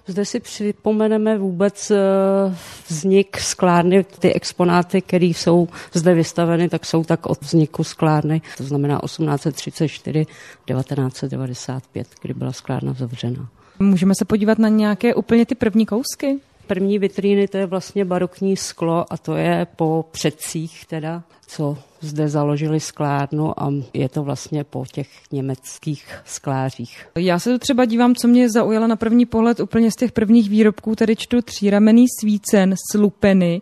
Zde si připomeneme vůbec vznik sklárny. Ty exponáty, které jsou zde vystaveny, tak jsou tak od vzniku sklárny. To znamená 1834, 1995, kdy byla sklárna zavřena. Můžeme se podívat na nějaké úplně ty první kousky? První vitríny, to je vlastně barokní sklo a to je po předcích teda, co zde založili sklárnu a je to vlastně po těch německých sklářích. Já se tu třeba dívám, co mě zaujalo na první pohled úplně z těch prvních výrobků, tady čtu tříramenný svícen s lupeny,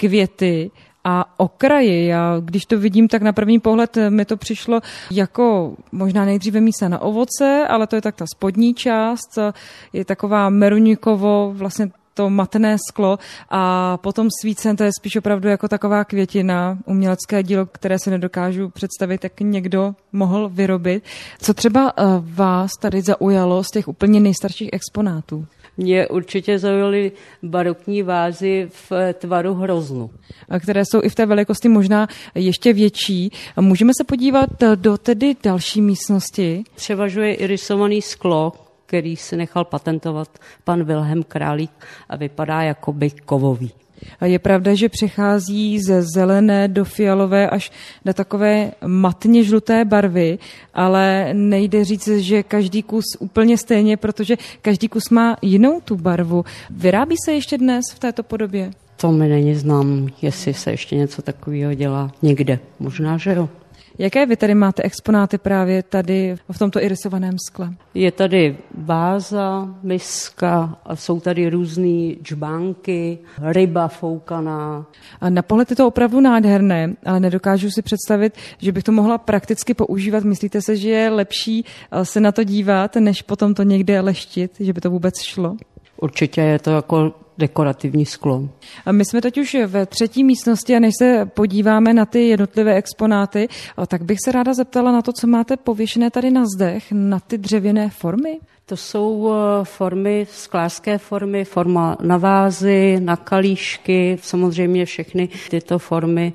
květy a okraji. Já když to vidím, tak na první pohled mi to přišlo jako možná nejdříve mísa na ovoce, ale to je tak ta spodní část, je taková meruňkovo, vlastně to matné sklo a potom svícen, to je spíš opravdu jako taková květina, umělecké dílo, které se nedokážu představit, jak někdo mohl vyrobit. Co třeba vás tady zaujalo z těch úplně nejstarších exponátů? Mě určitě zaujaly barokní vázy v tvaru hroznu. A které jsou i v té velikosti možná ještě větší. Můžeme se podívat do tedy další místnosti. Převažuje i rysovaný sklo, který si nechal patentovat pan Vilém Králík a vypadá jako by kovový. A je pravda, že přechází ze zelené do fialové až do takové matně žluté barvy, ale nejde říct, že každý kus úplně stejně, protože každý kus má jinou tu barvu. Vyrábí se ještě dnes v této podobě? To mi není znám, jestli se ještě něco takového dělá někde. Možná, že jo. Jaké vy tady máte exponáty právě tady v tomto irysovaném skle? Je tady váza, miska a jsou tady různý džbánky, ryba foukaná. A na pohled je to opravdu nádherné, ale nedokážu si představit, že bych to mohla prakticky používat. Myslíte se, že je lepší se na to dívat, než potom to někde leštit, že by to vůbec šlo? Určitě je to jako dekorativní sklo. A my jsme teď už ve třetí místnosti a než se podíváme na ty jednotlivé exponáty, tak bych se ráda zeptala na to, co máte pověšené tady na zdech, na ty dřevěné formy. To jsou formy, sklářské formy, forma na vázy, na kalíšky. Samozřejmě všechny tyto formy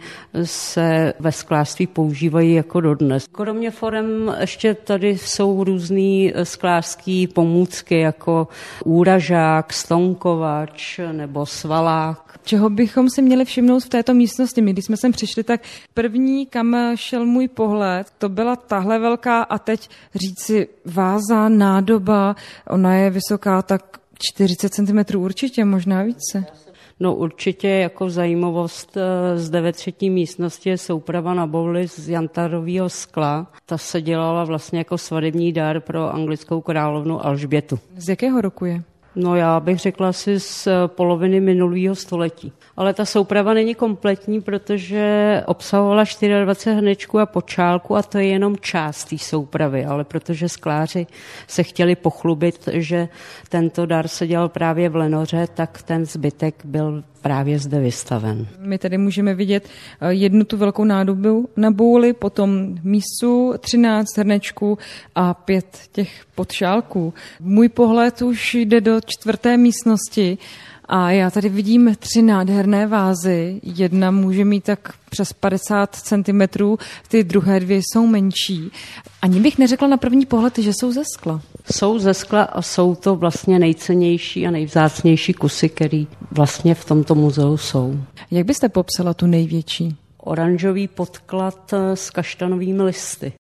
se ve sklářství používají jako dodnes. Kromě forem ještě tady jsou různý sklářský pomůcky jako úražák, stonkovač nebo svalák. Čeho bychom si měli všimnout v této místnosti? My, když jsme sem přišli, tak první, kam šel můj pohled, to byla tahle velká a teď říci váza, nádoba, ona je vysoká tak 40 cm určitě, možná více. No určitě jako zajímavost zde ve třetí místnosti je souprava na bouli z jantarového skla. Ta se dělala vlastně jako svatební dar pro anglickou královnu Alžbětu. Z jakého roku je? No já bych řekla asi z poloviny minulého století. Ale ta souprava není kompletní, protože obsahovala 24 hrnečků a počálku a to je jenom část té soupravy. Ale protože skláři se chtěli pochlubit, že tento dar se dělal právě v Lenoře, tak ten zbytek byl právě zde vystaven. My tady můžeme vidět jednu tu velkou nádobu na bouli, potom mísu, 13 hrnečků a 5 těch podšálků. Můj pohled už jde do čtvrté místnosti a já tady vidím 3 nádherné vázy. Jedna může mít tak přes 50 cm, ty druhé 2 jsou menší. Ani bych neřekla na první pohled, že jsou ze skla. Jsou ze skla a jsou to vlastně nejcennější a nejvzácnější kusy, které vlastně v tomto muzeu jsou. Jak byste popsala tu největší? Oranžový podklad s kaštanovými listy.